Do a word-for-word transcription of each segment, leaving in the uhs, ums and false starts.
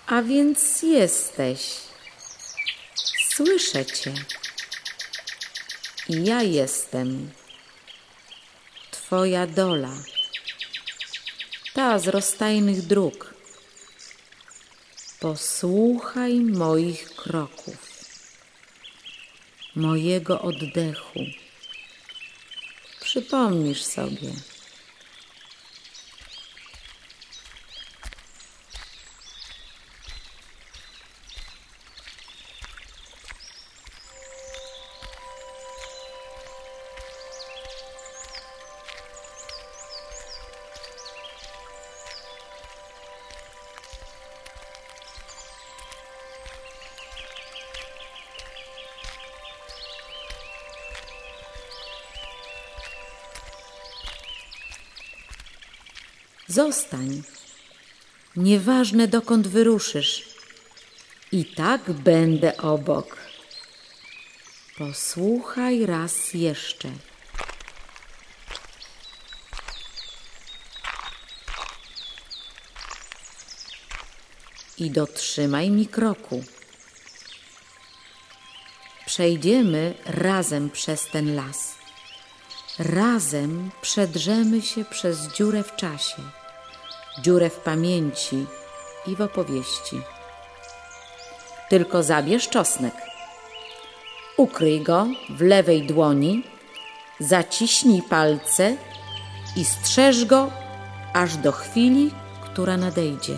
A więc jesteś. Słyszę cię. I ja jestem. Twoja dola. Ta z rozstajnych dróg. Posłuchaj moich kroków, mojego oddechu. Przypomnisz sobie. Zostań. Nieważne, dokąd wyruszysz. I tak będę obok. Posłuchaj raz jeszcze. I dotrzymaj mi kroku. Przejdziemy razem przez ten las. Razem przedrzemy się przez dziurę w czasie, dziurę w pamięci i w opowieści. Tylko zabierz czosnek. Ukryj go w lewej dłoni, zaciśnij palce i strzeż go aż do chwili, która nadejdzie.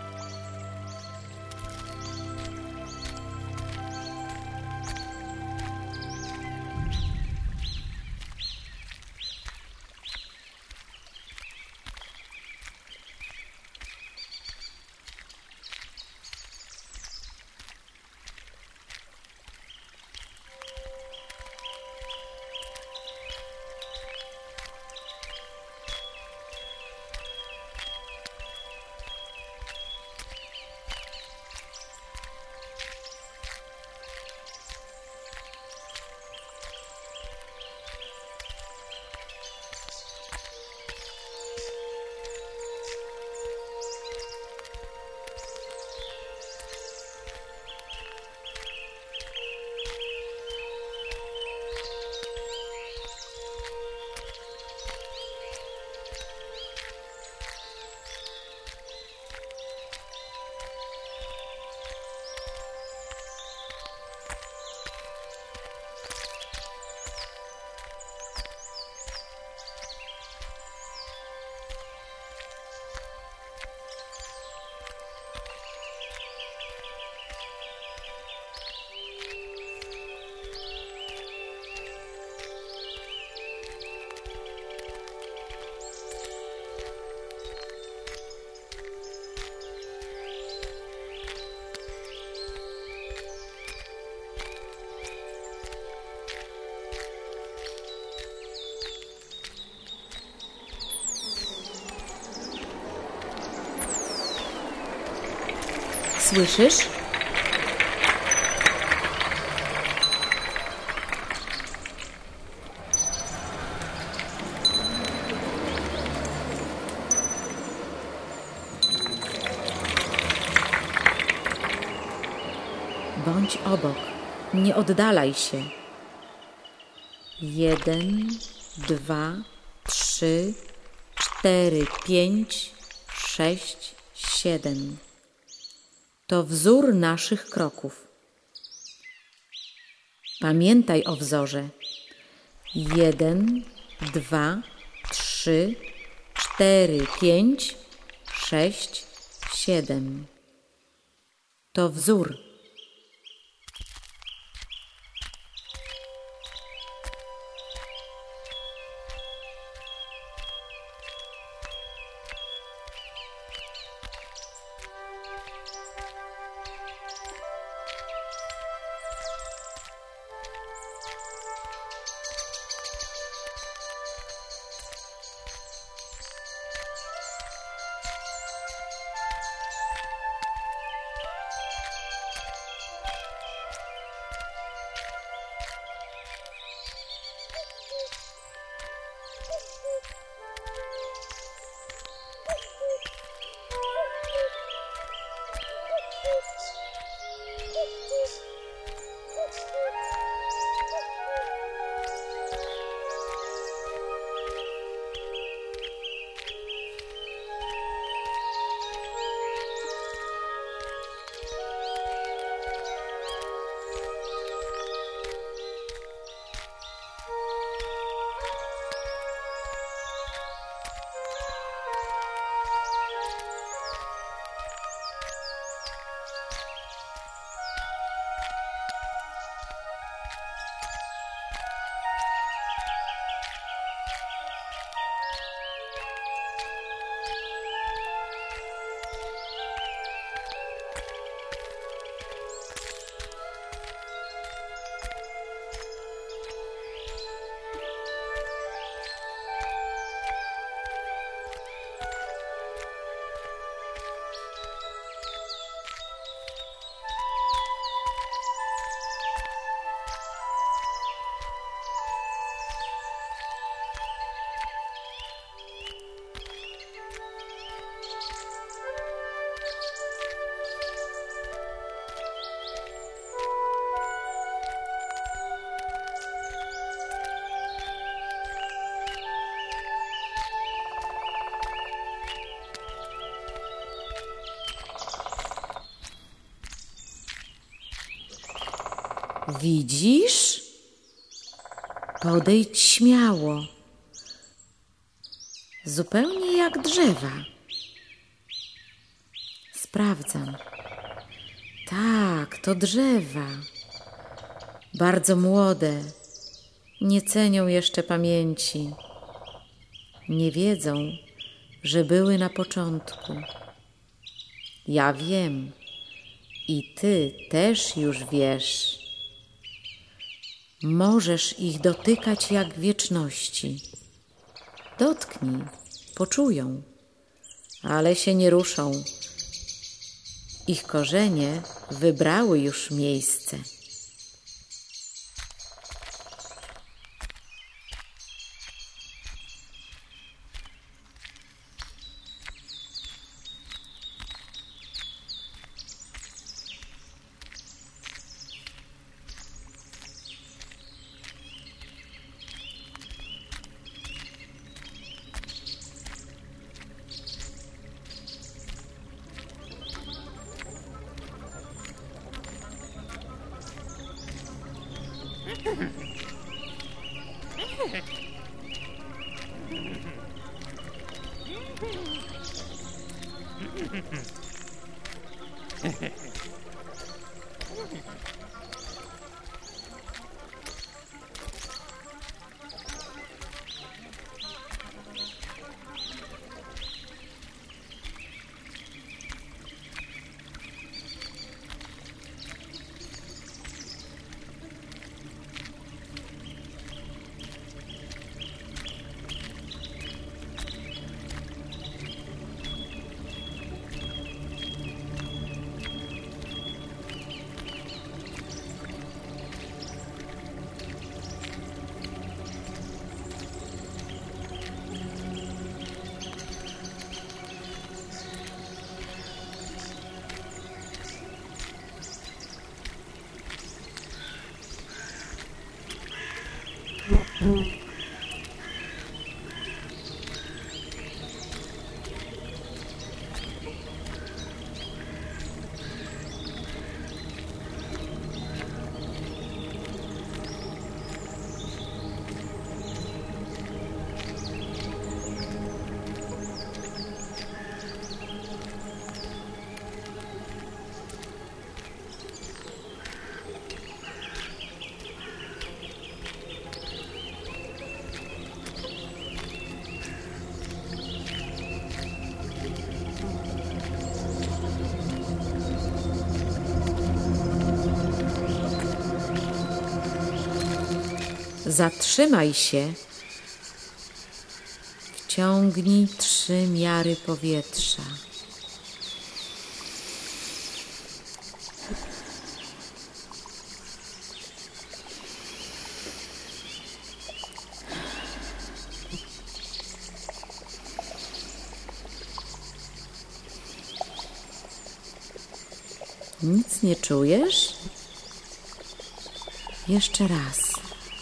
Słyszysz? Bądź obok, nie oddalaj się. Jeden, dwa, trzy, cztery, pięć, sześć, siedem. To wzór naszych kroków. Pamiętaj o wzorze. Jeden, dwa, trzy, cztery, pięć, sześć, siedem. To wzór. Widzisz? Podejdź śmiało. Zupełnie jak drzewa. Sprawdzam. Tak, to drzewa. Bardzo młode. Nie cenią jeszcze pamięci. Nie wiedzą, że były na początku. Ja wiem. I ty też już wiesz. Możesz ich dotykać jak wieczności. Dotknij, poczują, ale się nie ruszą. Ich korzenie wybrały już miejsce. Zatrzymaj się. Wciągnij trzy miary powietrza. Nic nie czujesz? Jeszcze raz.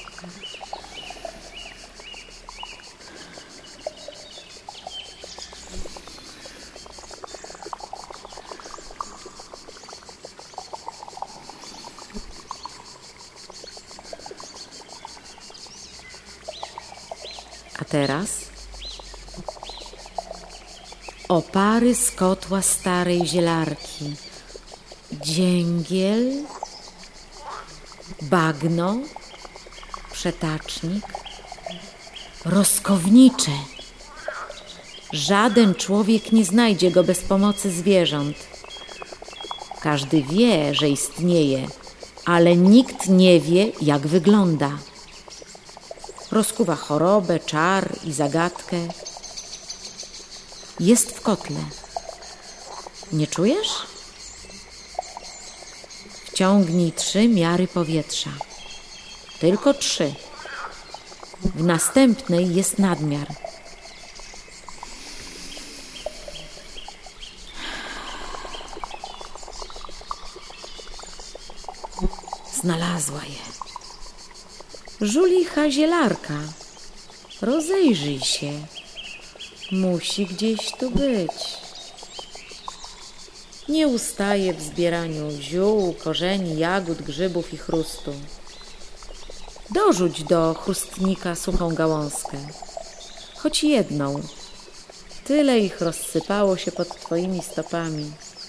A teraz opary z kotła starej zielarki, dzięgiel, bagno, przetacznik, roskownicze. Żaden człowiek nie znajdzie go bez pomocy zwierząt. Każdy wie, że istnieje, ale nikt nie wie, jak wygląda. Rozkuwa chorobę, czar i zagadkę. Jest w kotle. Nie czujesz? Wciągnij trzy miary powietrza. Tylko trzy. W następnej jest nadmiar. Znalazła je. Żulicha zielarka. Rozejrzyj się. Musi gdzieś tu być. Nie ustaje w zbieraniu ziół, korzeni, jagód, grzybów i chrustu. Dorzuć do chustnika suchą gałązkę, choć jedną. Tyle ich rozsypało się pod twoimi stopami.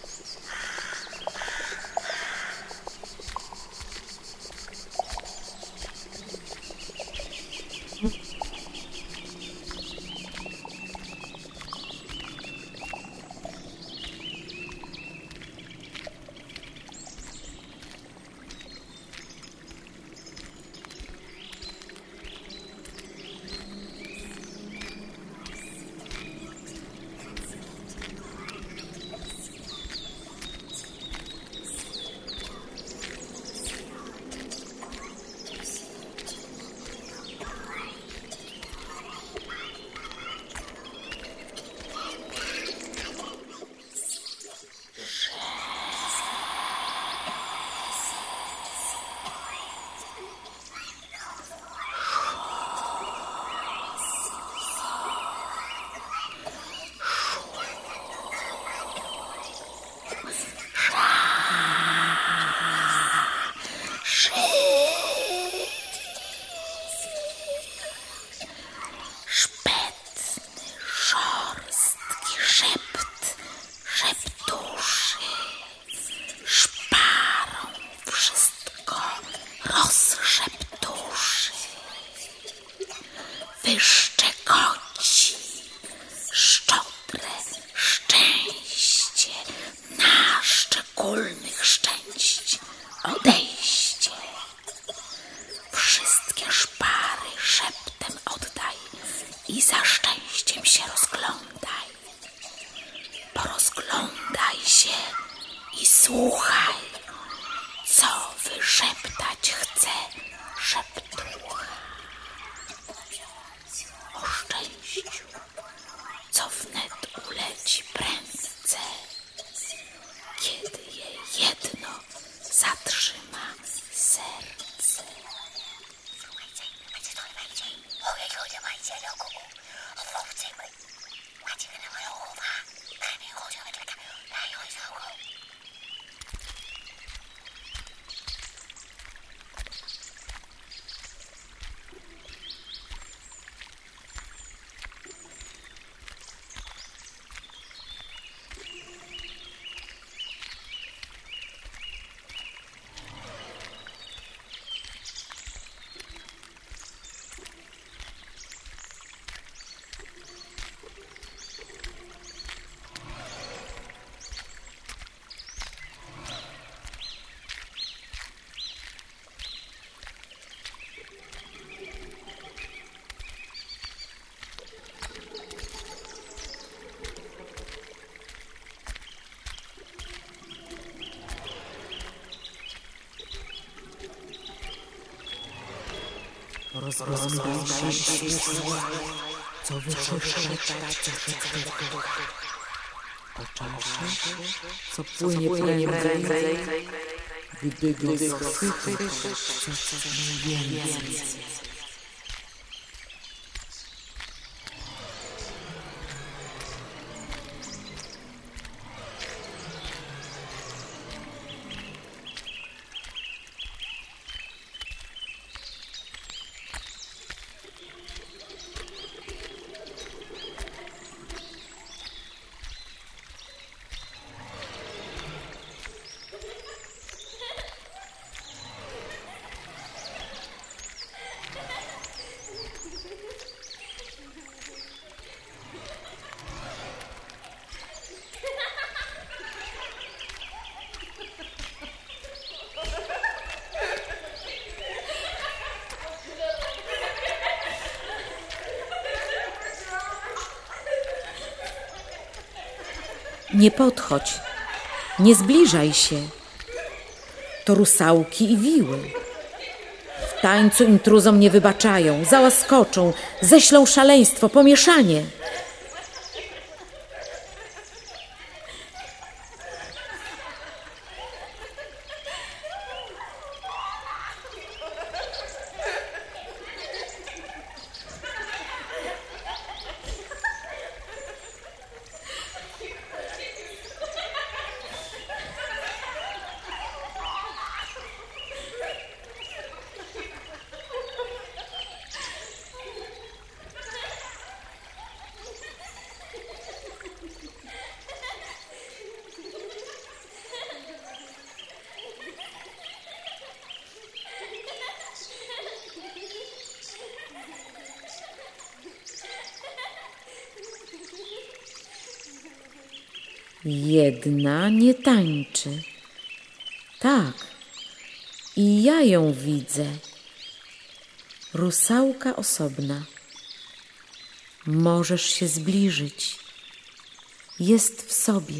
Wyszczekoci, szczodre szczęście, na szczególnych szczęść odejście. Wszystkie szpary szeptem oddaj i za szczęściem się rozglądaj. Porozglądaj się i słuchaj, co wyszeptać chce szeptucha. O szczęściu, co wnet uleci prędce, kiedy je jedno zatrzyma serce. Rozglądaj się, co wyszeptać po czasie, co płynie prędzej, gdy go schwytasz coś więcej. Nie podchodź, nie zbliżaj się. To rusałki i wiły. W tańcu intruzom nie wybaczają, załaskoczą, ześlą szaleństwo, pomieszanie. Jedna nie tańczy. Tak, i ja ją widzę. Rusałka osobna. Możesz się zbliżyć. Jest w sobie.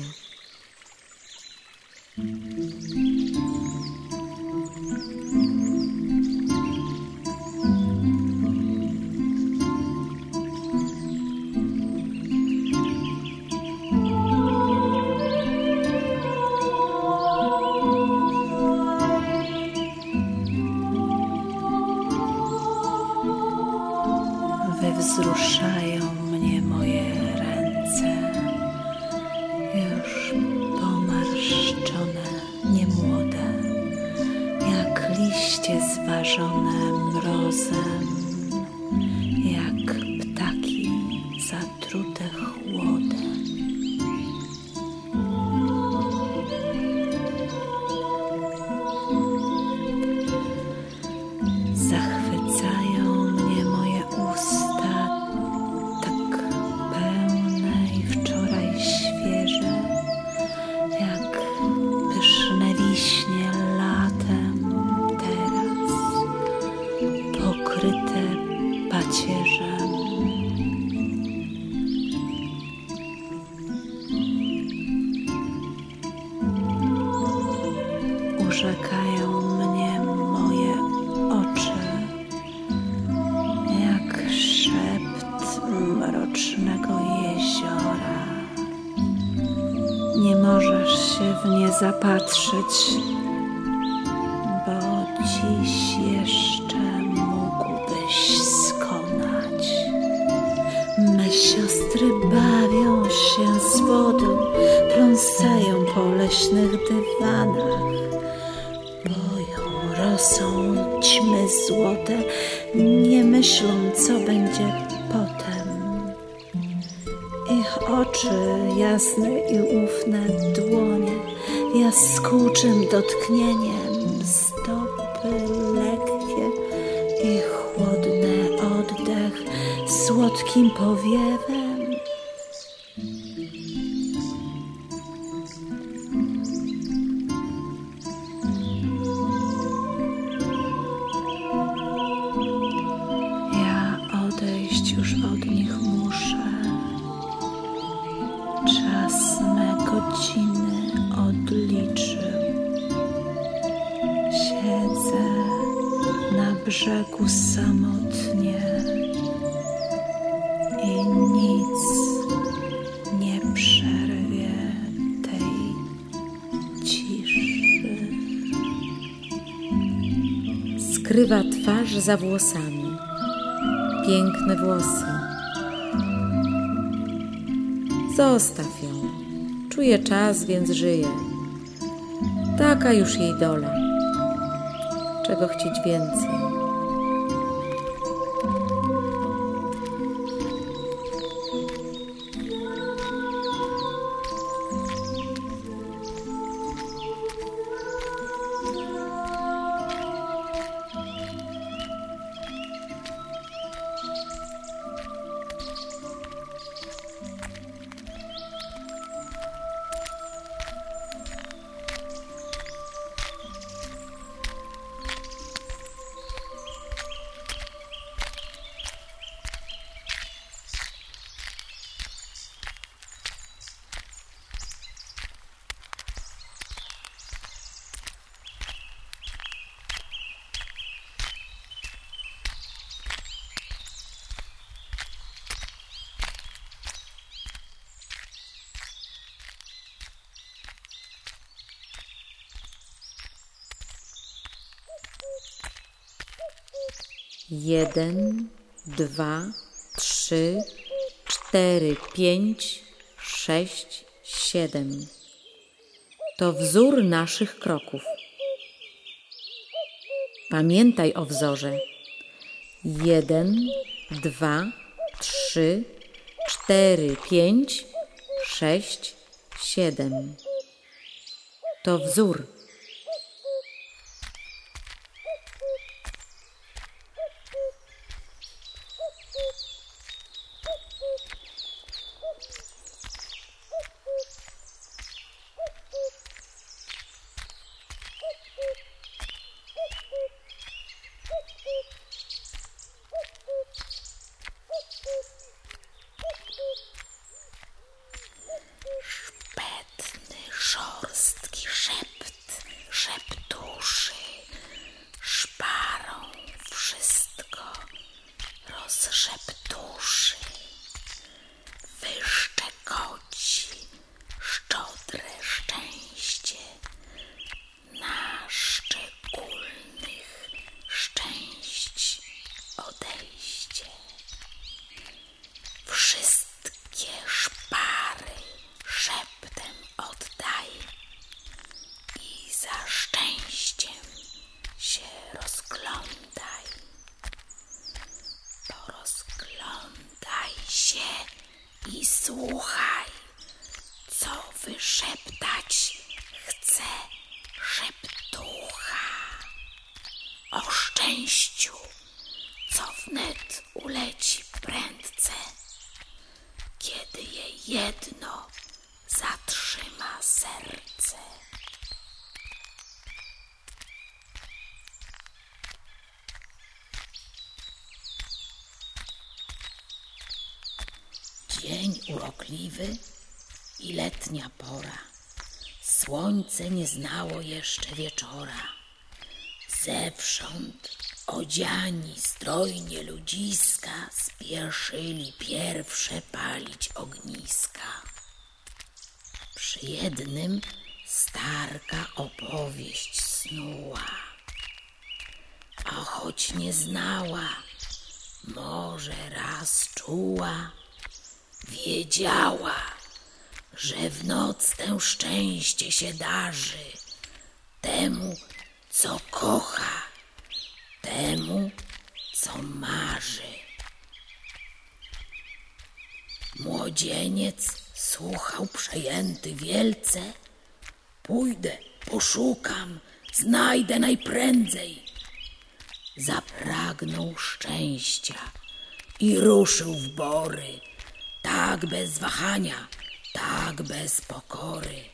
Wywzruszają mnie moje ręce, już pomarszczone, niemłode, jak liście zważone mrozem, jak ptaki zatrute chłodem. Zachwycają mnie moje usta, tak pełne i wczoraj świeże, jak pyszne wiśnie latem teraz, pokryte pacierzem. Urzekają mnie moje oczy, jak szept mrocznego jeziora. Nie możesz się w nie zapatrzyć, bo dziś jeszcze mógłbyś skonać. Me siostry bawią się z wodą, pląsają po leśnych dywanach. Boją rosą ćmy złote, nie myślą, co będzie potem. Ich oczy jasne i ufne dłonie, jaskółczym dotknieniem, stopy lekkie i chłodny oddech słodkim powiewem. Ja odejść już od nich muszę. Czas me godziny odliczył. Siedzę na brzegu samotnie i nic nie przerwie tej ciszy. Skrywa twarz za włosami. Piękne włosy. Zostaw ją. Czuje czas, więc żyje. Taka już jej dola. Czego chcieć więcej? Jeden, dwa, trzy, cztery, pięć, sześć, siedem. To wzór naszych kroków. Pamiętaj o wzorze. Jeden, dwa, trzy, cztery, pięć, sześć, siedem. To wzór. szept szeptuszy, szparą wszystko rozszeptuszy, wyszczekoci szczodre szczęście na szczególnych szczęść odejście. Wszystkie szpary szeptem oddaj i za szczęściem się rozglądaj. Porozglądaj się i słuchaj, co wyszeptać chce szeptucha. O szczęściu, co wnet uleci prędce, kiedy jej jedno zatrzyma serce. Dzień urokliwy i letnia pora. Słońce nie znało jeszcze wieczora. Zewsząd odziani strojnie ludziska spieszyli pierwsze palić ogniska. Przy jednym starka opowieść snuła, a choć nie znała, może raz czuła, wiedziała, że w noc tę szczęście się darzy temu, co kocha, temu, co marzy. Młodzieniec słuchał przejęty wielce. Pójdę, poszukam, znajdę najprędzej. Zapragnął szczęścia i ruszył w bory, tak bez wahania, tak bez pokory.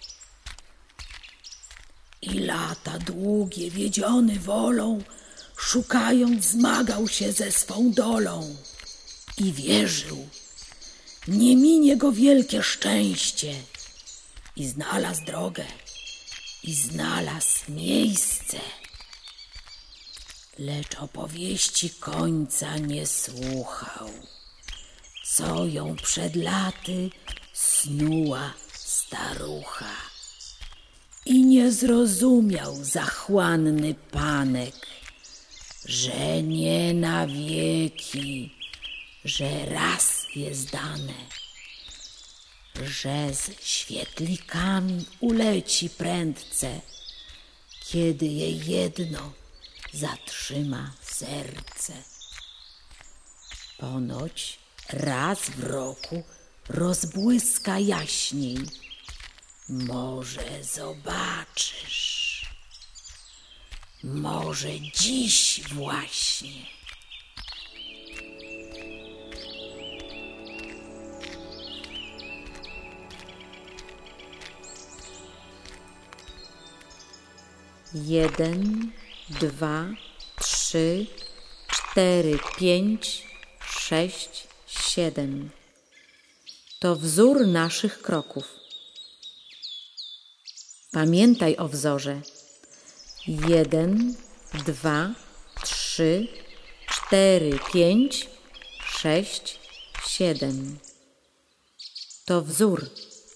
I lata długie, wiedziony wolą, szukając, zmagał się ze swą dolą i wierzył, nie minie go wielkie szczęście. I znalazł drogę, i znalazł miejsce. Lecz opowieści końca nie słuchał, co ją przed laty snuła starucha. I nie zrozumiał zachłanny panek, że nie na wieki, że raz jest dane, że z świetlikami uleci prędce, kiedy jej jedno zatrzyma serce. Ponoć raz w roku rozbłyska jaśniej. Może zobaczysz, może dziś właśnie. Jeden, dwa, trzy, cztery, pięć, sześć, siedem. To wzór naszych kroków. Pamiętaj o wzorze. Jeden, dwa, trzy, cztery, pięć, sześć, siedem. To wzór.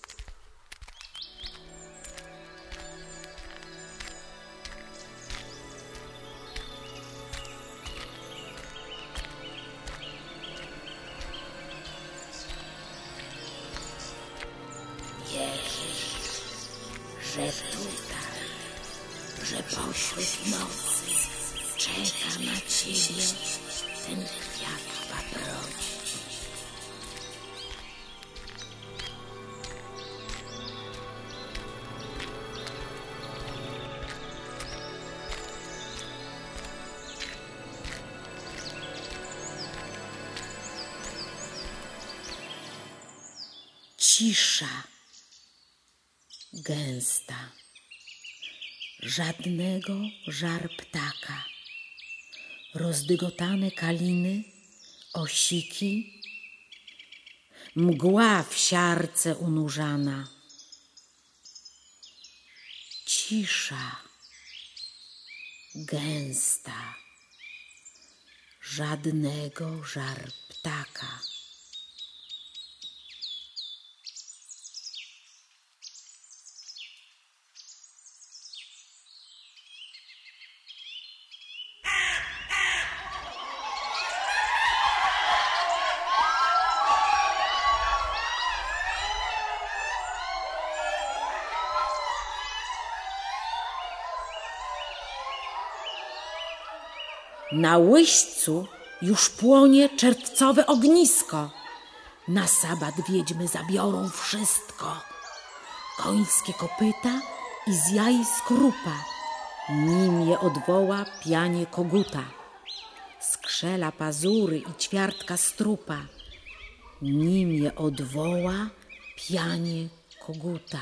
Że tutaj, że pośród nocy czeka na ciebie ten kwiat paproci. Cisza gęsta, żadnego żar ptaka, rozdygotane kaliny, osiki, mgła w siarce unurzana. cisza, gęsta, żadnego żar ptaka. Na łyśćcu już płonie czerwcowe ognisko. Na sabat wiedźmy zabiorą wszystko. Końskie kopyta i z jaj skorupa. Nim je odwoła pianie koguta. Skrzela pazury i ćwiartka strupa. Nim je odwoła pianie koguta.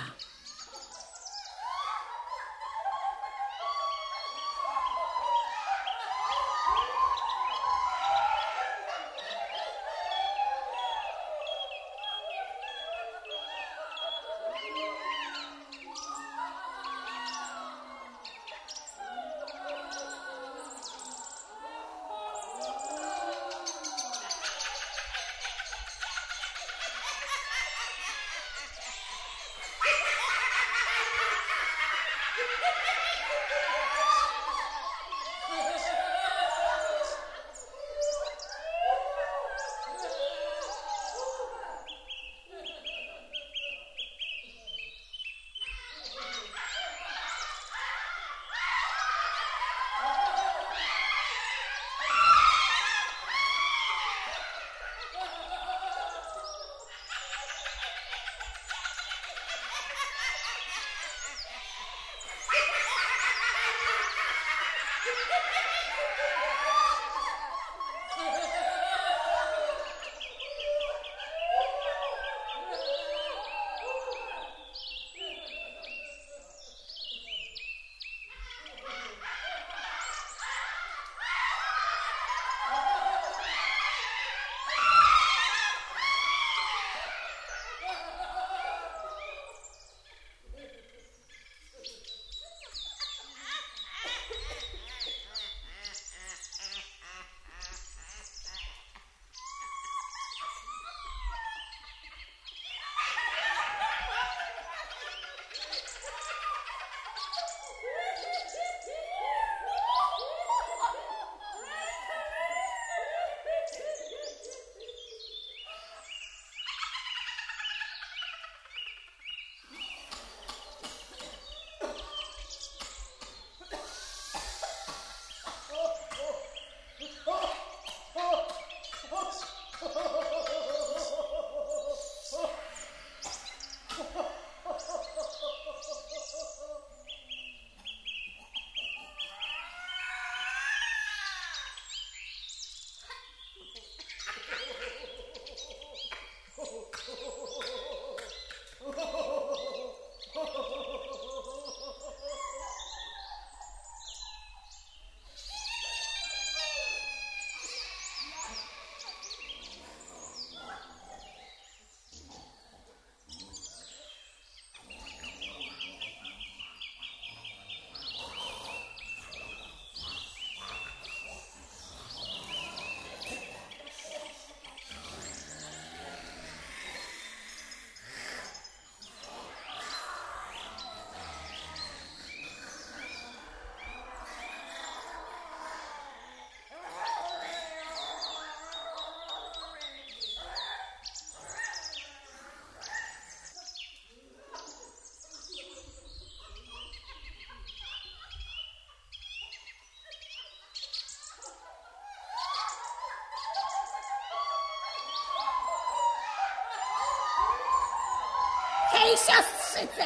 Hej, siostrzyce,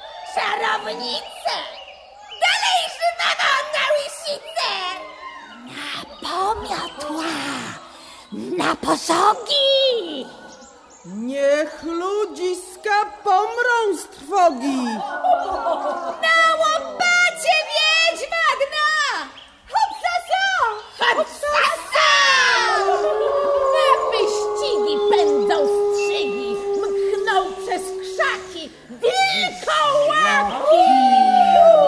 czarownice, dalej żywego na łysicę! Na pomiotła, na posągi! Niech ludziska pomrą z trwogi! Na łopacie wiedźma gna! Hopsasa! Hopsasa! Na wyścigi pędzą strzygi, mkną przez krzaki wilkołaki!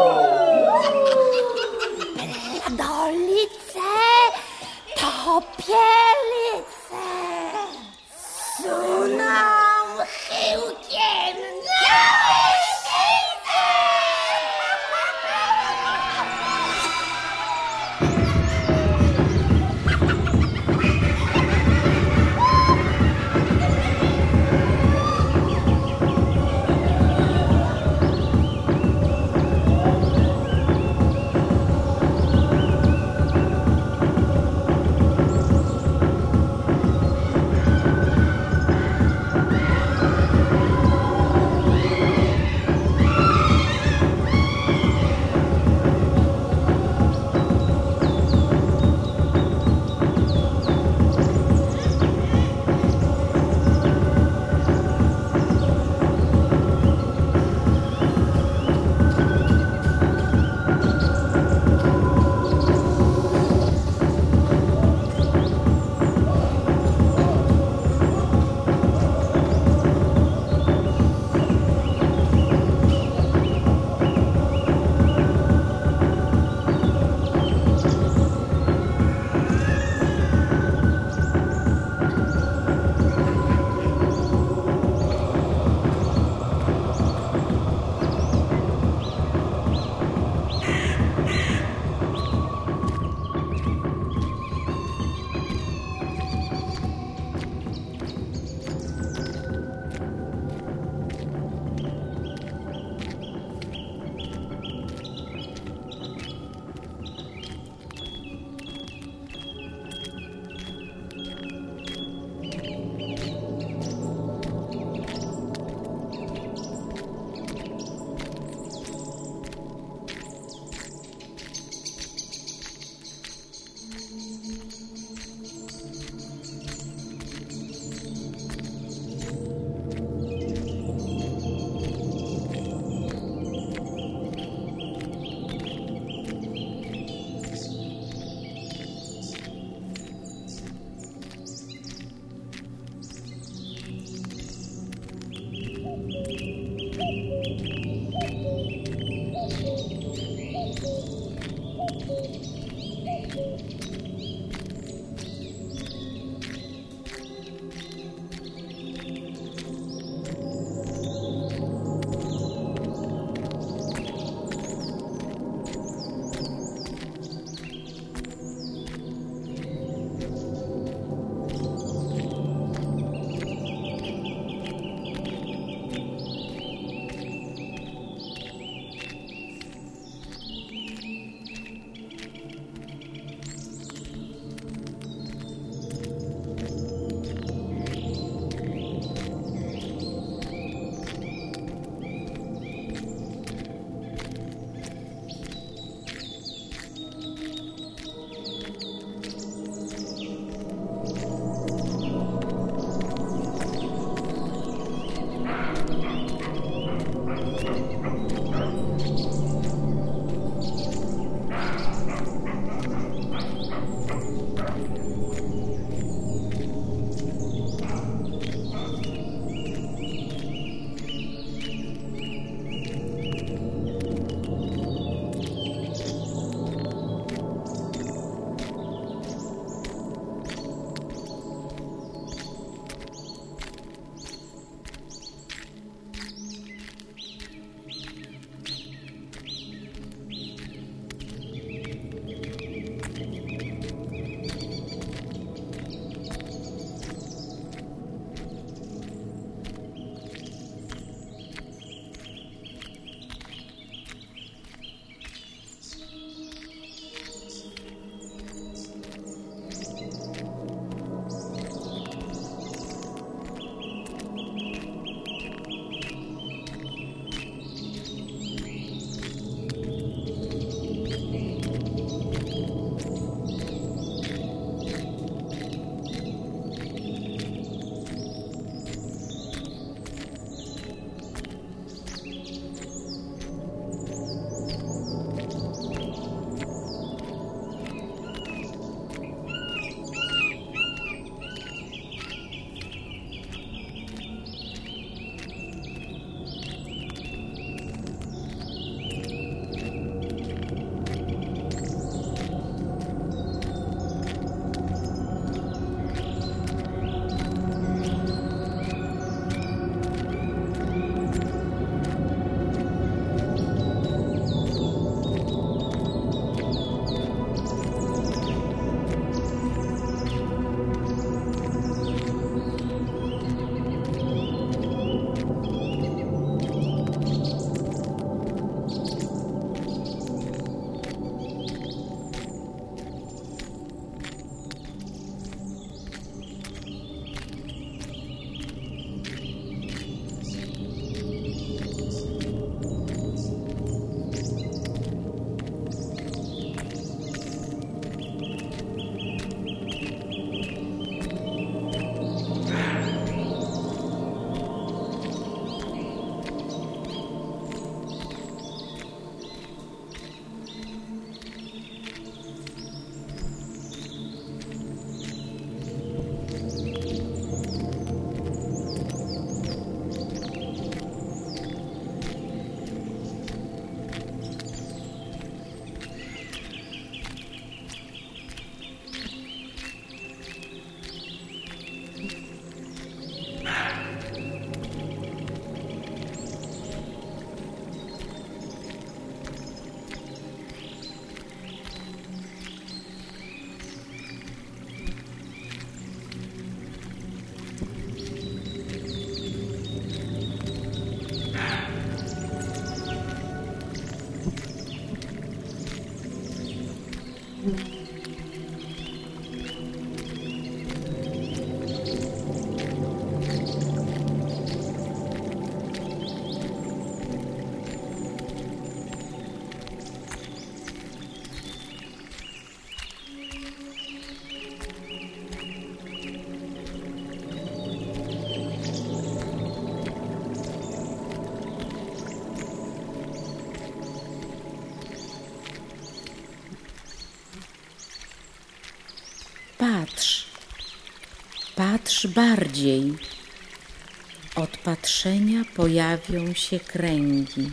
Patrz, patrz bardziej. Od patrzenia pojawią się kręgi.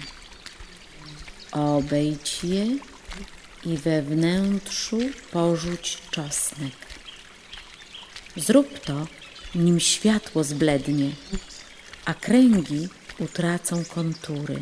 Obejdź je i we wnętrzu porzuć czosnek. Zrób to, nim światło zblednie, a kręgi utracą kontury.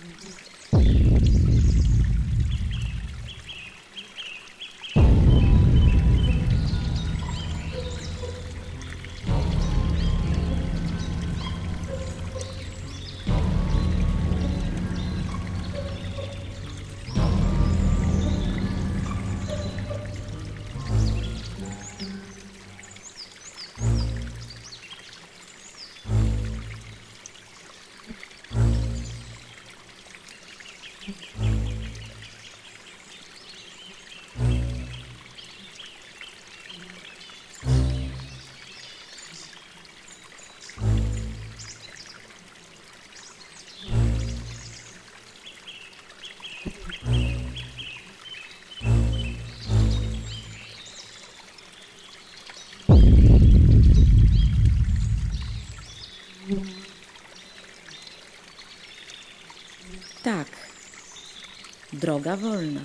Tak, droga wolna.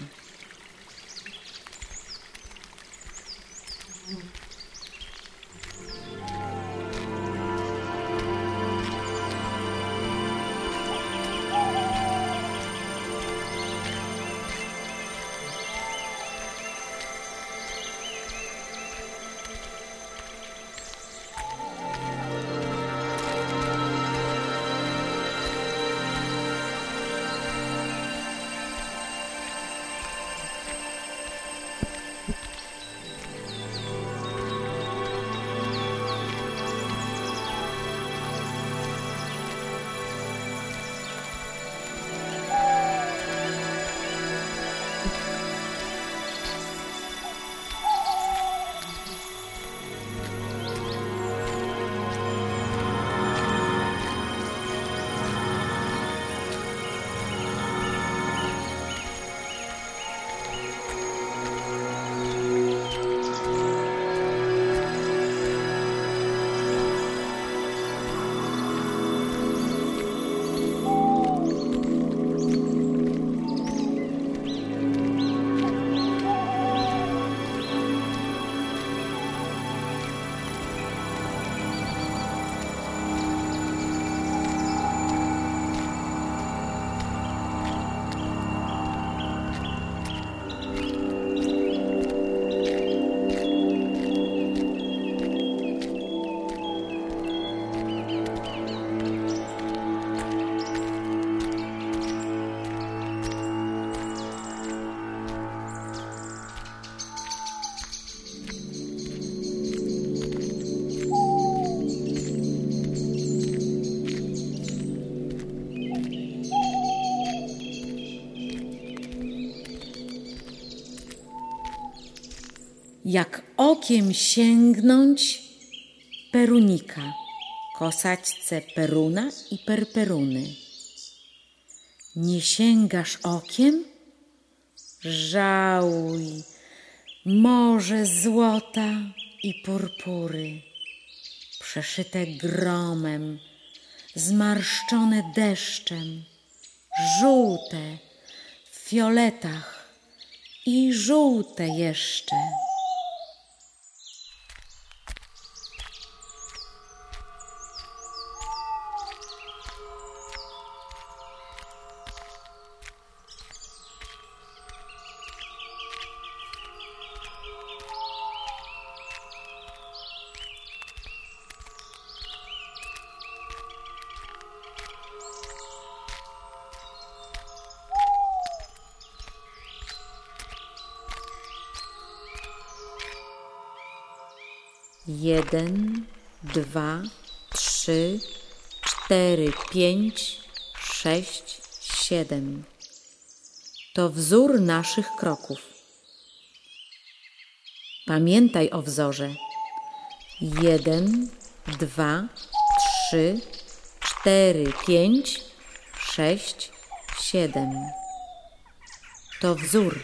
Jak okiem sięgnąć perunika, kosaćce peruna i perperuny. Nie sięgasz okiem? Żałuj, morze złota i purpury, przeszyte gromem, zmarszczone deszczem, żółte w fioletach i żółte jeszcze. Jeden, dwa, trzy, cztery, pięć, sześć, siedem. To wzór naszych kroków. Pamiętaj o wzorze. Jeden, dwa, trzy, cztery, pięć, sześć, siedem. To wzór.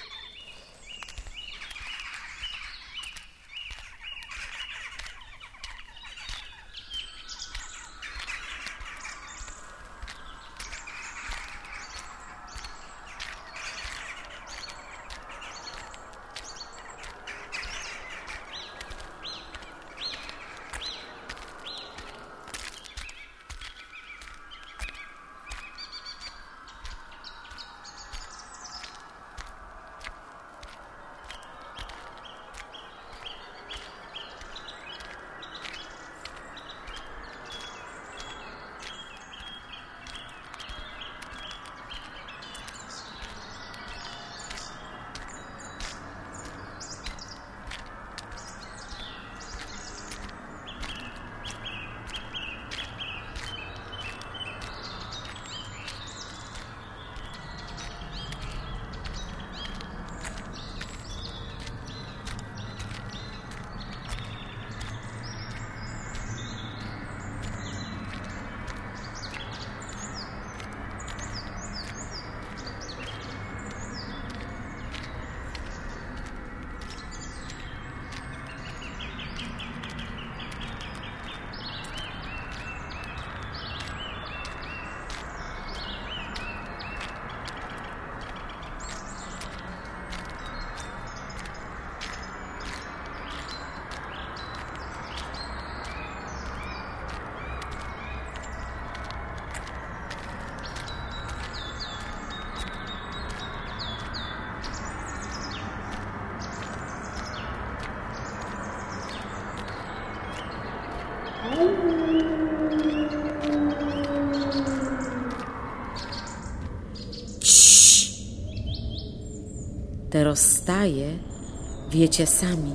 Te rozstaje, wiecie sami,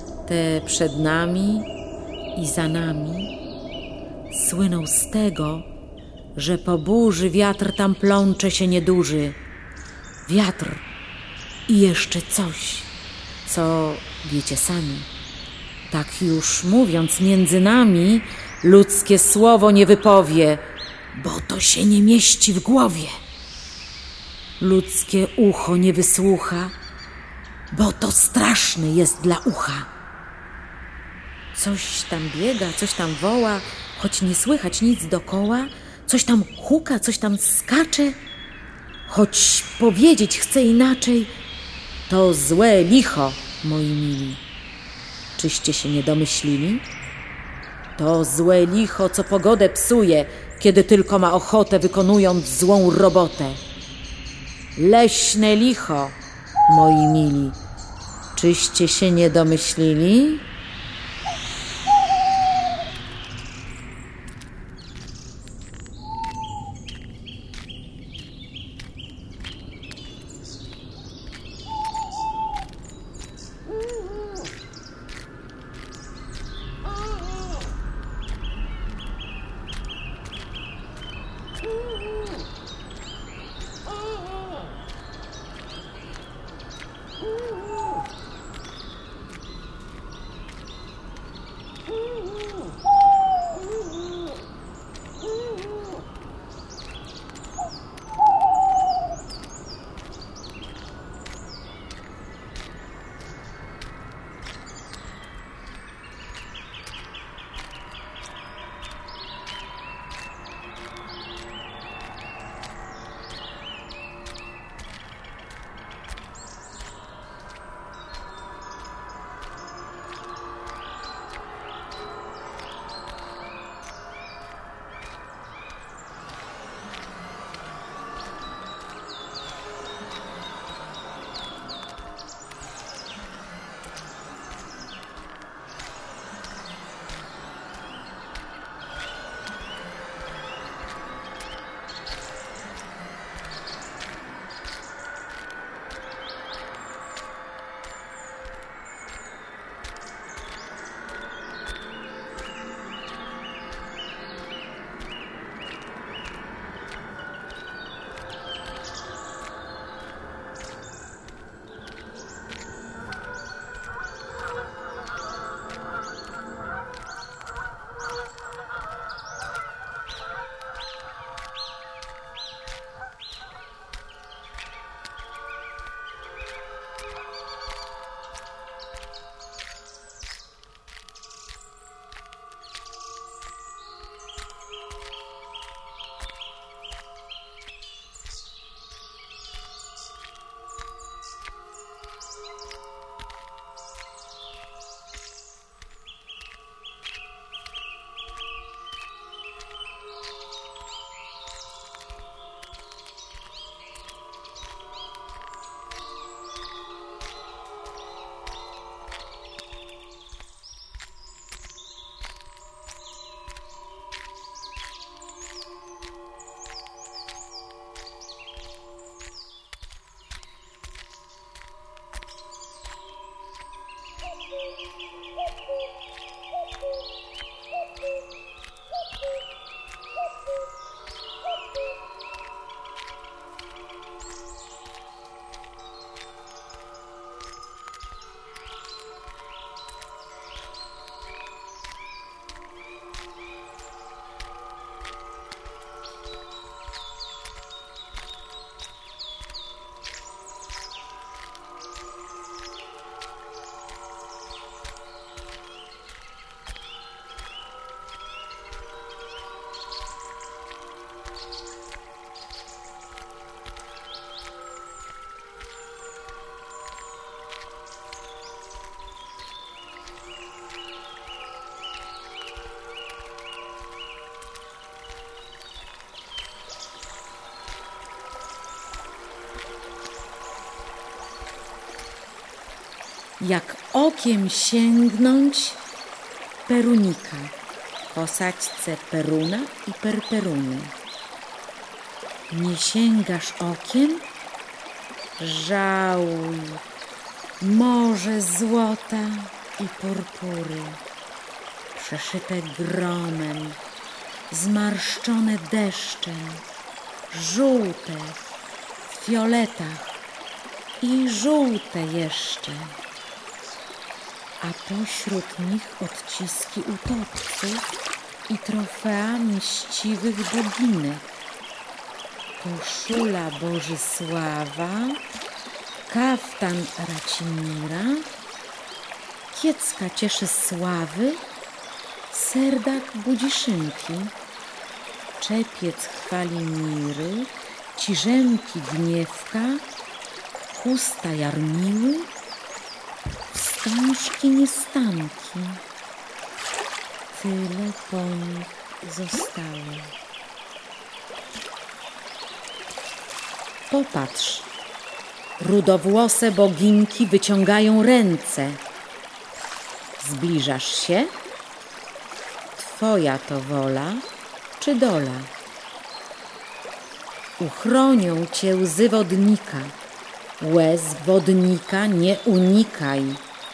te przed nami i za nami, słyną z tego, że po burzy wiatr tam plącze się nieduży. Wiatr i jeszcze coś, co wiecie sami. Tak już mówiąc między nami, ludzkie słowo nie wypowie, bo to się nie mieści w głowie. Ludzkie ucho nie wysłucha, bo to straszne jest dla ucha. Coś tam biega, coś tam woła, choć nie słychać nic dokoła, coś tam huka, coś tam skacze, choć powiedzieć chce inaczej, to złe licho, moi mili. Czyście się nie domyślili? To złe licho, co pogodę psuje, kiedy tylko ma ochotę, wykonując złą robotę. Leśne licho, moi mili. Czyście się nie domyślili? Jak okiem sięgnąć perunika, posadźce peruna i perperuny. Nie sięgasz okiem? Żałuj, morze złota i purpury, przeszyte gromem, zmarszczone deszczem, żółte w fioletach i żółte jeszcze, a pośród nich odciski utopców i trofea mściwych boginek. Koszula Bożysława, kaftan Racimira, kiecka cieszy sławy, serdak budzi szynki, czepiec chwali miry, ciżemki gniewka, chusta jarmiły, wstążki niestanki. Tyle po nich zostało. Popatrz, rudowłose boginki wyciągają ręce. Zbliżasz się? Twoja to wola czy dola? Uchronią cię łzy wodnika, łez wodnika nie unikaj.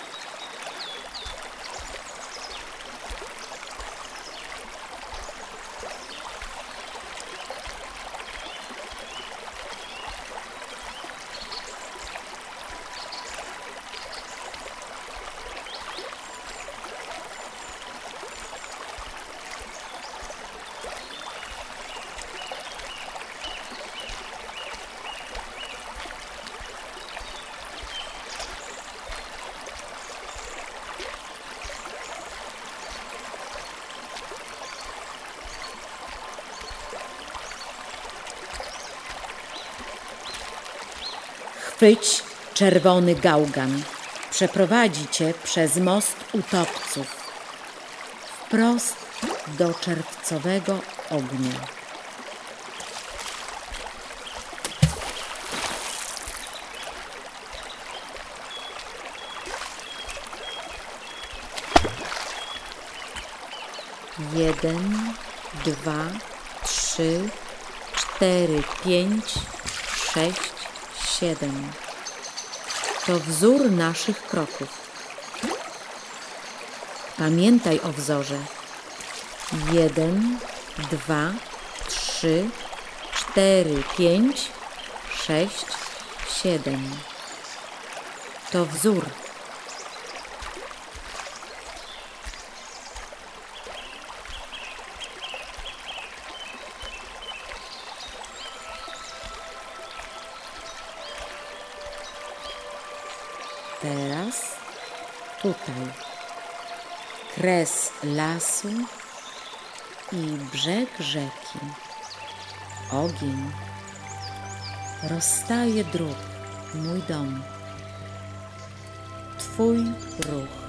Chwyć czerwony gałgan, przeprowadzi cię przez most utopców, wprost do czerwcowego ognia. Jeden, dwa, trzy, cztery, pięć, sześć, siedem. To wzór naszych kroków. Pamiętaj o wzorze. Jeden, dwa, trzy, cztery, pięć, sześć, siedem. To wzór. Teraz tutaj kres lasu i brzeg rzeki. Ogień rozstaje dróg, mój dom, twój ruch.